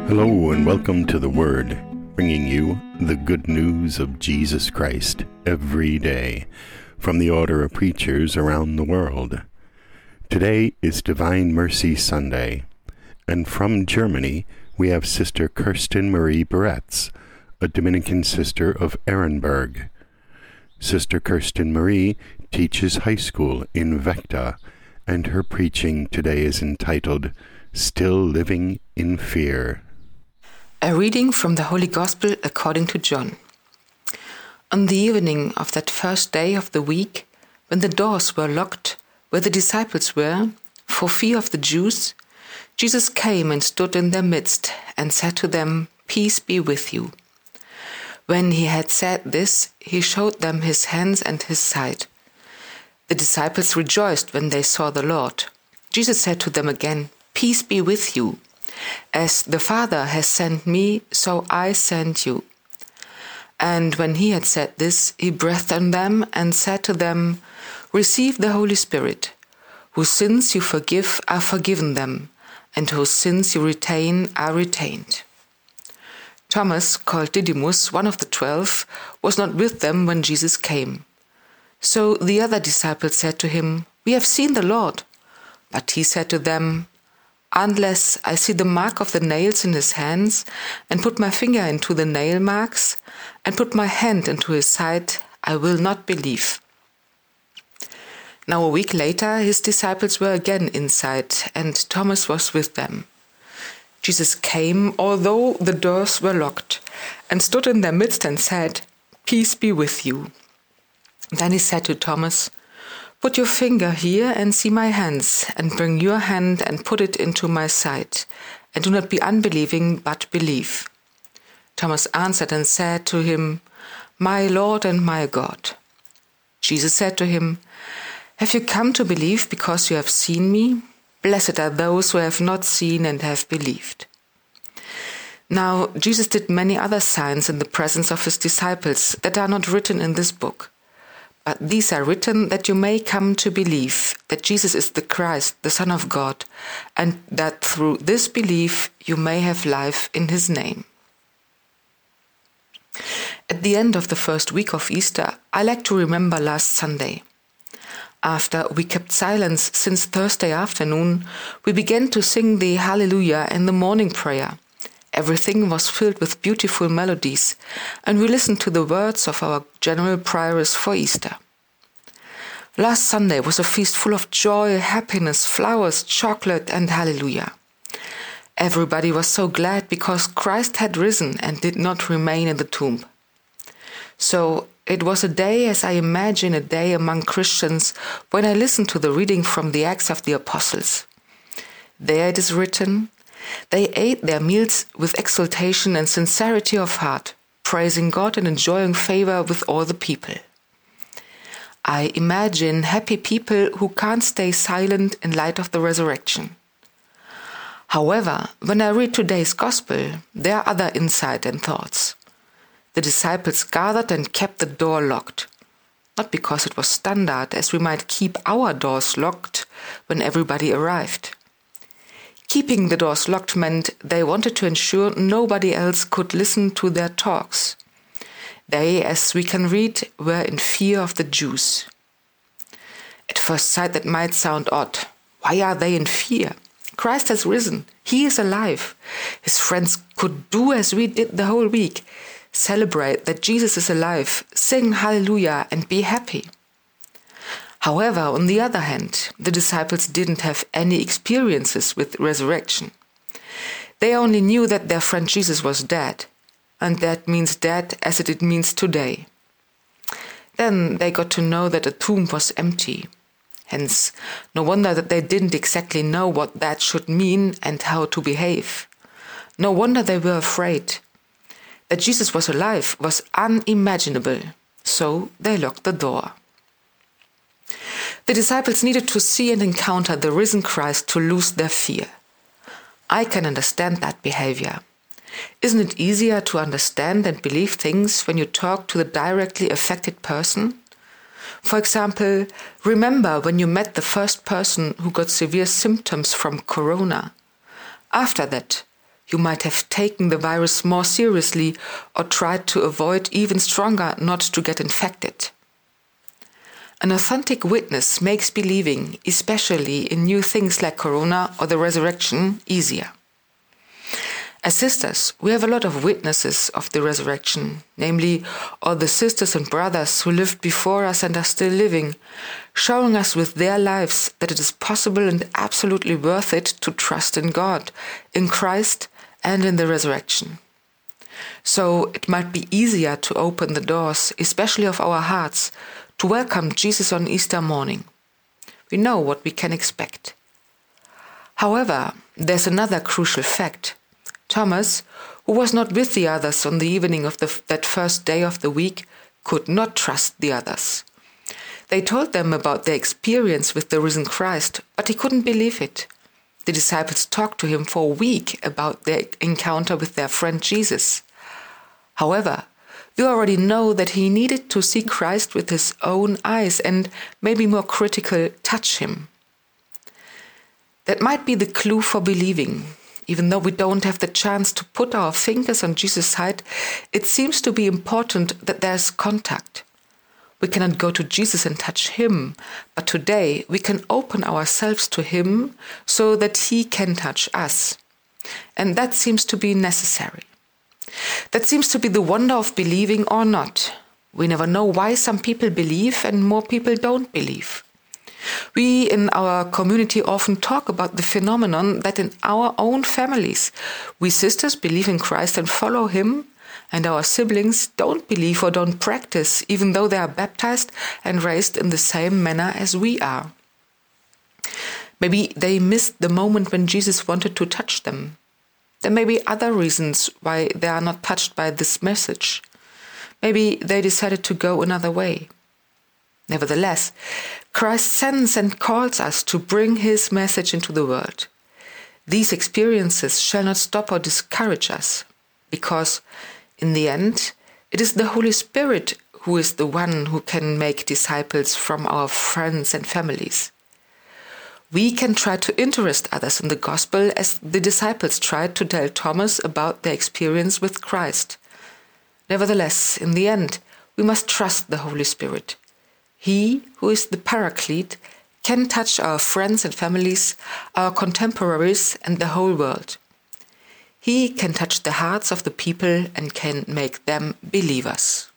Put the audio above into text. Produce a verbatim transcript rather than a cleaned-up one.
Hello and welcome to The Word, bringing you the good news of Jesus Christ every day from the order of preachers around the world. Today is Divine Mercy Sunday, and from Germany we have Sister Kirsten Marie Beretz, a Dominican sister of Ehrenberg. Sister Kirsten Marie teaches high school in Vechta, and her preaching today is entitled Still Living in Fear. A reading from the Holy Gospel according to John. On the evening of that first day of the week, when the doors were locked where the disciples were, for fear of the Jews, Jesus came and stood in their midst and said to them, "Peace be with you." When he had said this, he showed them his hands and his side. The disciples rejoiced when they saw the Lord. Jesus said to them again, "Peace be with you. As the Father has sent me, so I send you." And when he had said this, he breathed on them and said to them, "Receive the Holy Spirit. Whose sins you forgive are forgiven them, and whose sins you retain are retained." Thomas, called Didymus, one of the twelve, was not with them when Jesus came. So the other disciples said to him, "We have seen the Lord." But he said to them, "Unless I see the mark of the nails in his hands, and put my finger into the nail marks, and put my hand into his side, I will not believe." Now a week later his disciples were again inside, and Thomas was with them. Jesus came, although the doors were locked, and stood in their midst and said, "Peace be with you." Then he said to Thomas, "Put your finger here and see my hands, and bring your hand and put it into my side, and do not be unbelieving, but believe." Thomas answered and said to him, "My Lord and my God." Jesus said to him, "Have you come to believe because you have seen me? Blessed are those who have not seen and have believed." Now Jesus did many other signs in the presence of his disciples that are not written in this book. But these are written that you may come to believe that Jesus is the Christ, the Son of God, and that through this belief you may have life in his name. At the end of the first week of Easter, I like to remember last Sunday. After we kept silence since Thursday afternoon, we began to sing the Hallelujah in the morning prayer. Everything was filled with beautiful melodies, and we listened to the words of our general prioress for Easter. Last Sunday was a feast full of joy, happiness, flowers, chocolate, and hallelujah. Everybody was so glad because Christ had risen and did not remain in the tomb. So it was a day as I imagine a day among Christians when I listened to the reading from the Acts of the Apostles. There it is written, "They ate their meals with exultation and sincerity of heart, praising God and enjoying favor with all the people." I imagine happy people who can't stay silent in light of the resurrection. However, when I read today's Gospel, there are other insight and thoughts. The disciples gathered and kept the door locked. Not because it was standard, as we might keep our doors locked when everybody arrived. Keeping the doors locked meant they wanted to ensure nobody else could listen to their talks. They, as we can read, were in fear of the Jews. At first sight that might sound odd. Why are they in fear? Christ has risen. He is alive. His friends could do as we did the whole week. Celebrate that Jesus is alive, sing hallelujah and be happy. However, on the other hand, the disciples didn't have any experiences with resurrection. They only knew that their friend Jesus was dead, and that means dead as it means today. Then they got to know that the tomb was empty. Hence, no wonder that they didn't exactly know what that should mean and how to behave. No wonder they were afraid. That Jesus was alive was unimaginable, so they locked the door. The disciples needed to see and encounter the risen Christ to lose their fear. I can understand that behavior. Isn't it easier to understand and believe things when you talk to the directly affected person? For example, remember when you met the first person who got severe symptoms from corona. After that, You might have taken the virus more seriously or tried to avoid even stronger not to get infected. An authentic witness makes believing, especially in new things like Corona or the resurrection, easier. As sisters, we have a lot of witnesses of the resurrection, namely all the sisters and brothers who lived before us and are still living, showing us with their lives that it is possible and absolutely worth it to trust in God, in Christ, and in the resurrection. So it might be easier to open the doors, especially of our hearts, to welcome Jesus on Easter morning. We know what we can expect. However, there's another crucial fact. Thomas, who was not with the others on the evening of the, that first day of the week, could not trust the others. They told them about their experience with the risen Christ, but he couldn't believe it. The disciples talked to him for a week about their encounter with their friend Jesus. However, we already know that he needed to see Christ with his own eyes and, maybe more critical, touch him. That might be the clue for believing. Even though we don't have the chance to put our fingers on Jesus' side, it seems to be important that there's contact. We cannot go to Jesus and touch him, but today we can open ourselves to him so that he can touch us. And that seems to be necessary. That seems to be the wonder of believing or not. We never know why some people believe and more people don't believe. We in our community often talk about the phenomenon that in our own families, we sisters believe in Christ and follow him, and our siblings don't believe or don't practice, even though they are baptized and raised in the same manner as we are. Maybe they missed the moment when Jesus wanted to touch them. There may be other reasons why they are not touched by this message. Maybe they decided to go another way. Nevertheless, Christ sends and calls us to bring his message into the world. These experiences shall not stop or discourage us, because, in the end, it is the Holy Spirit who is the one who can make disciples from our friends and families. We can try to interest others in the gospel as the disciples tried to tell Thomas about their experience with Christ. Nevertheless, in the end, we must trust the Holy Spirit. He, who is the Paraclete, can touch our friends and families, our contemporaries, and the whole world. He can touch the hearts of the people and can make them believers.